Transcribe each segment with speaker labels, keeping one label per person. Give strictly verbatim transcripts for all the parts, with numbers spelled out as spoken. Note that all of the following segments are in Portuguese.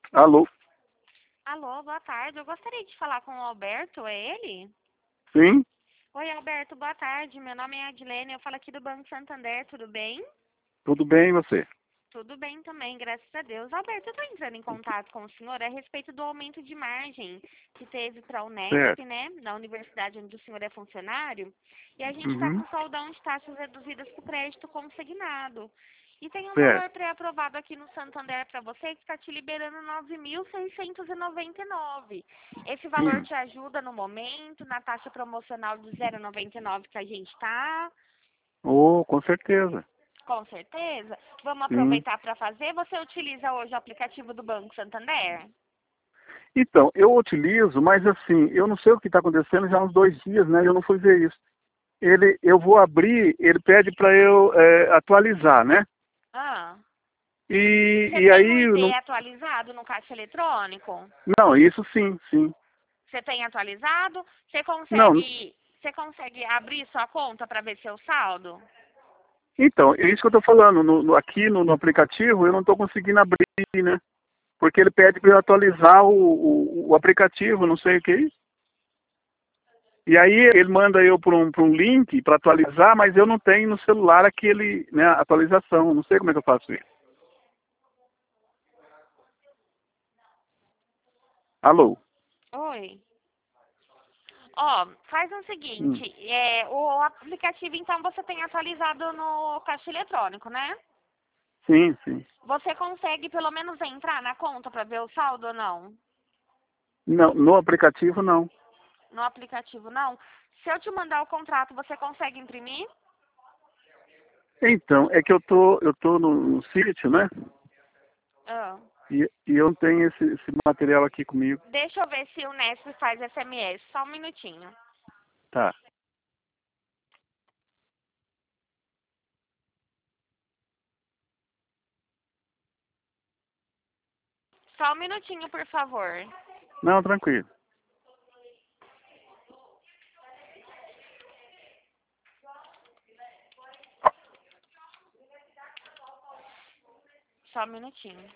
Speaker 1: Alô?
Speaker 2: Alô, boa tarde. Eu gostaria de falar com o Alberto, é ele?
Speaker 1: Sim?
Speaker 2: Oi, Alberto, boa tarde. Meu nome é Adilene, eu falo aqui do Banco Santander, tudo bem?
Speaker 1: Tudo bem e você?
Speaker 2: Tudo bem também, graças a Deus. Alberto, eu estou entrando em contato com o senhor a respeito do aumento de margem que teve para a Unesp,
Speaker 1: Certo.
Speaker 2: né, na universidade onde o senhor é funcionário, e a gente está
Speaker 1: Uhum.
Speaker 2: com soldão de taxas reduzidas para o crédito consignado. E tem um
Speaker 1: Certo.
Speaker 2: valor pré-aprovado aqui no Santander para você que está te liberando nove mil seiscentos e noventa e nove. Esse valor
Speaker 1: Hum.
Speaker 2: te ajuda no momento, na taxa promocional do zero vírgula noventa e nove que a gente está?
Speaker 1: Oh, com certeza.
Speaker 2: Com certeza. Vamos
Speaker 1: Sim.
Speaker 2: aproveitar para fazer. Você utiliza hoje o aplicativo do Banco Santander?
Speaker 1: Então, eu utilizo, mas assim, eu não sei o que está acontecendo já há uns dois dias, né? Eu não fui ver isso. Ele, eu vou abrir, ele pede para eu é, atualizar, né?
Speaker 2: Ah.
Speaker 1: E,
Speaker 2: Você
Speaker 1: e
Speaker 2: tem o
Speaker 1: aí, eu
Speaker 2: I D
Speaker 1: não,
Speaker 2: atualizado no caixa eletrônico?
Speaker 1: não, isso sim, sim.
Speaker 2: Você tem atualizado? Você
Speaker 1: Não,
Speaker 2: consegue, você consegue abrir sua conta para ver seu saldo?
Speaker 1: então, é isso que eu estou falando. No, no- aqui no, no aplicativo, eu não estou conseguindo abrir, né? Porque ele pede para eu atualizar o, o, o aplicativo, não sei o que é isso. E aí ele manda eu para um, para um link para atualizar, mas eu não tenho no celular aquele, né, atualização. Não sei como é que eu faço isso. Alô?
Speaker 2: Oi. Ó, faz o
Speaker 1: Hum.
Speaker 2: seguinte, é, o aplicativo então você tem atualizado no caixa eletrônico, né?
Speaker 1: Sim, sim.
Speaker 2: Você consegue pelo menos entrar na conta para ver o saldo ou não?
Speaker 1: Não, no aplicativo não.
Speaker 2: No aplicativo não? Se eu te mandar o contrato, você consegue imprimir?
Speaker 1: Então, é que eu tô, eu tô no, no sítio, né?
Speaker 2: Ah.
Speaker 1: E, e eu não tenho esse, esse material aqui comigo.
Speaker 2: Deixa eu ver se o Nesp faz S M S. Só um minutinho.
Speaker 1: Tá.
Speaker 2: Só um minutinho, por favor.
Speaker 1: Não, tranquilo.
Speaker 2: Só um minutinho.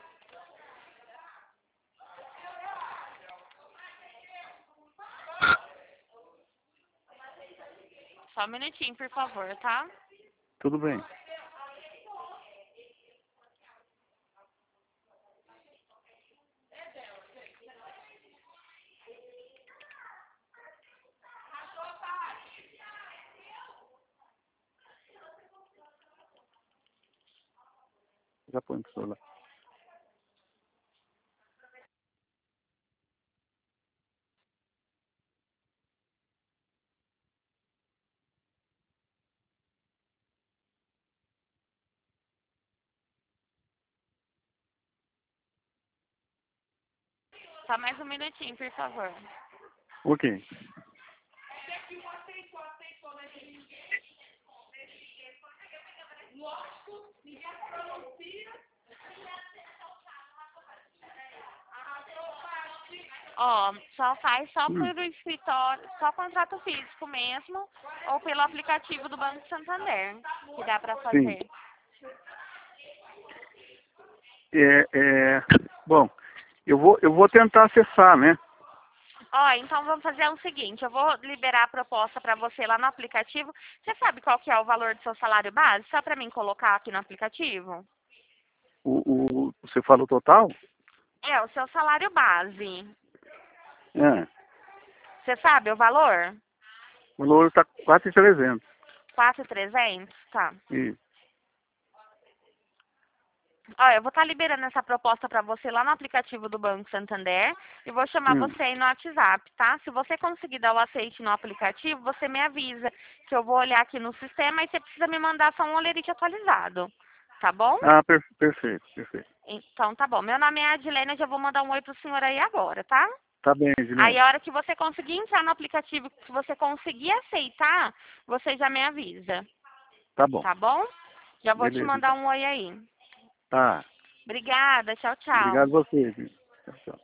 Speaker 2: Só um minutinho, por favor, tá?
Speaker 1: Tudo bem. Já põe pro celular.
Speaker 2: Só mais um minutinho, por favor.
Speaker 1: Ok.
Speaker 2: Ó, só faz só
Speaker 1: Hum.
Speaker 2: por escritório, só contrato físico mesmo, ou pelo aplicativo do Banco Santander, que dá pra
Speaker 1: Sim.
Speaker 2: fazer.
Speaker 1: É, é, bom, eu vou, eu vou tentar acessar, né?
Speaker 2: Ó, então vamos fazer o seguinte, eu vou liberar a proposta pra você lá no aplicativo. Você sabe qual que é o valor do seu salário base? Só pra mim colocar aqui no aplicativo?
Speaker 1: O, o, você fala o total?
Speaker 2: É, o seu salário base.
Speaker 1: É.
Speaker 2: Você sabe o valor?
Speaker 1: O valor está quatro mil e trezentos.
Speaker 2: quatro mil e trezentos? Tá.
Speaker 1: Isso.
Speaker 2: Ó, eu vou estar liberando essa proposta para você lá no aplicativo do Banco Santander e vou chamar
Speaker 1: Hum.
Speaker 2: você aí no WhatsApp, tá? Se você conseguir dar o aceite no aplicativo, você me avisa que eu vou olhar aqui no sistema e você precisa me mandar só um olerite atualizado, tá bom?
Speaker 1: Ah, per perfeito, perfeito.
Speaker 2: Então tá bom. Meu nome é Adilene, eu já vou mandar um oi pro senhor aí agora, tá?
Speaker 1: Tá bem,
Speaker 2: Aí
Speaker 1: Juliane.
Speaker 2: a hora que você conseguir entrar no aplicativo, que você conseguir aceitar, você já me avisa,
Speaker 1: Tá bom.
Speaker 2: tá bom? Já vou te
Speaker 1: Beleza,
Speaker 2: mandar
Speaker 1: então.
Speaker 2: um oi aí.
Speaker 1: Tá.
Speaker 2: Obrigada, tchau, tchau.
Speaker 1: Obrigado a você, viu? Tchau, tchau.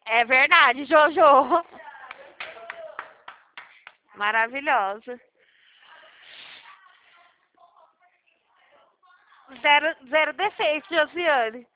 Speaker 2: É verdade, Jojo. Maravilhosa. Zero, zero defeito, Josiane.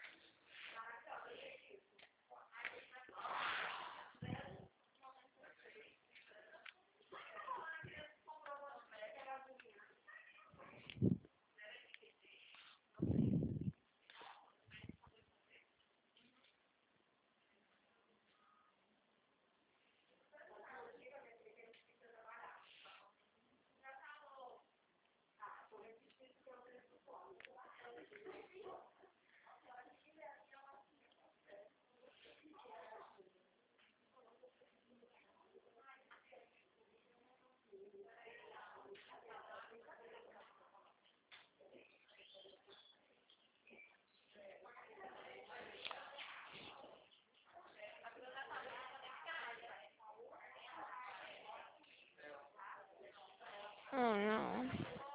Speaker 2: Hum.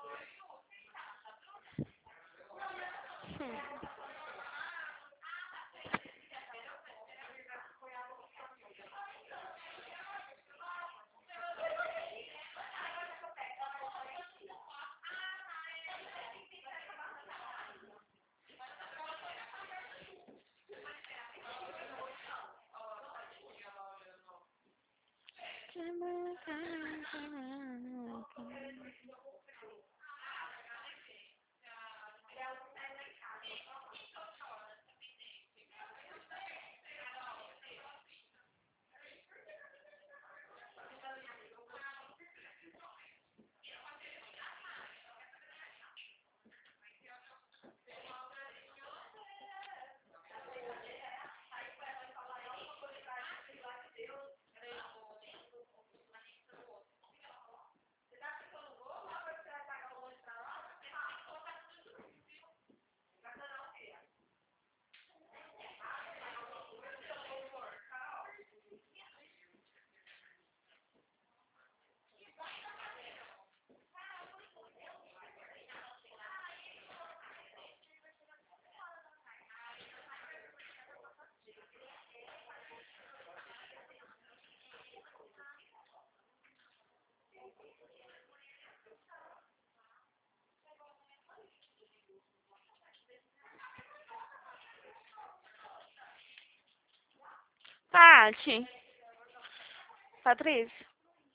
Speaker 2: Tati. Patrícia.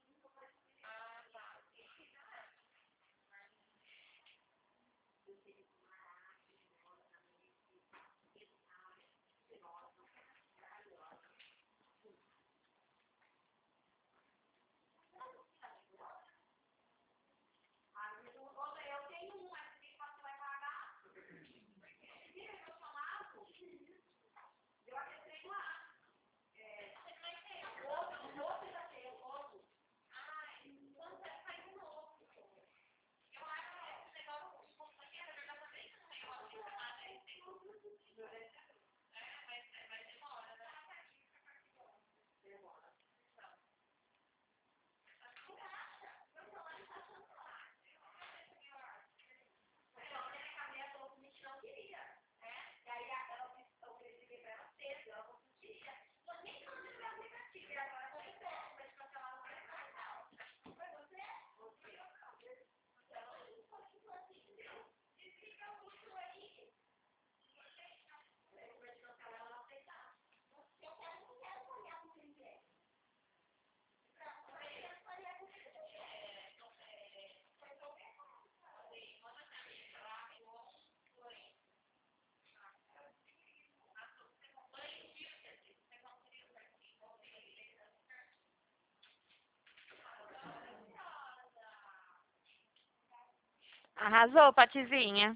Speaker 2: Arrasou, Patizinha.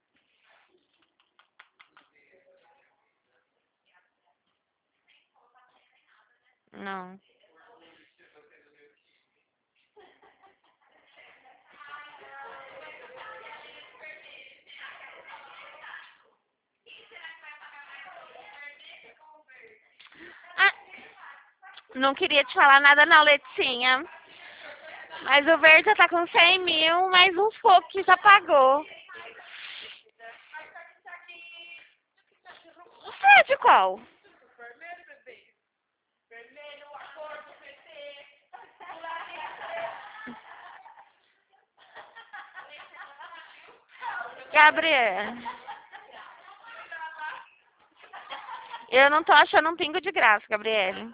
Speaker 2: Não. Ah, não queria te falar nada não, Letinha. Mas o verde já tá com cem mil, mais uns poucos que já pagou. Você é de qual? Gabriel, eu não tô achando um pingo de graça, Gabriele.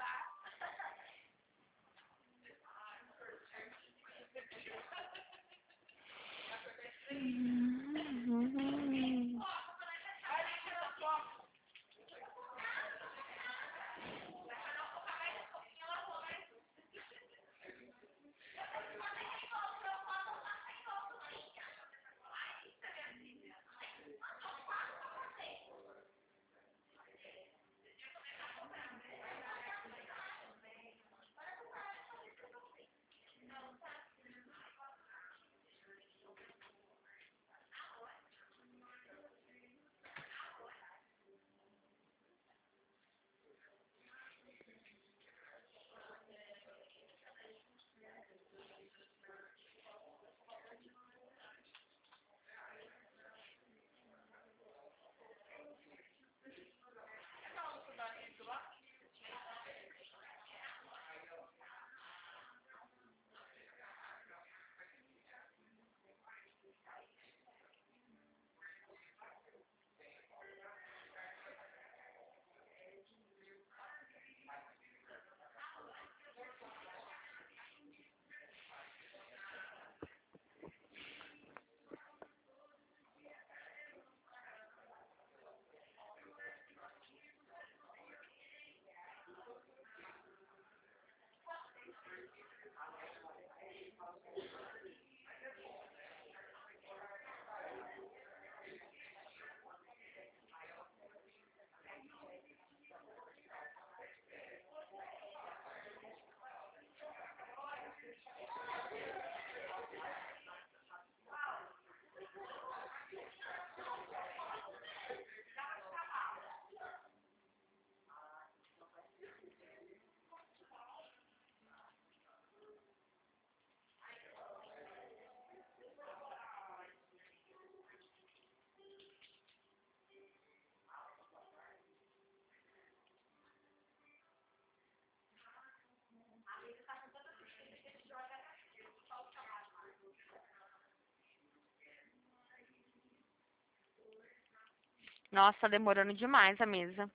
Speaker 2: Nossa, tá demorando demais a mesa.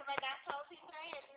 Speaker 3: vai dar solzinho pra ele,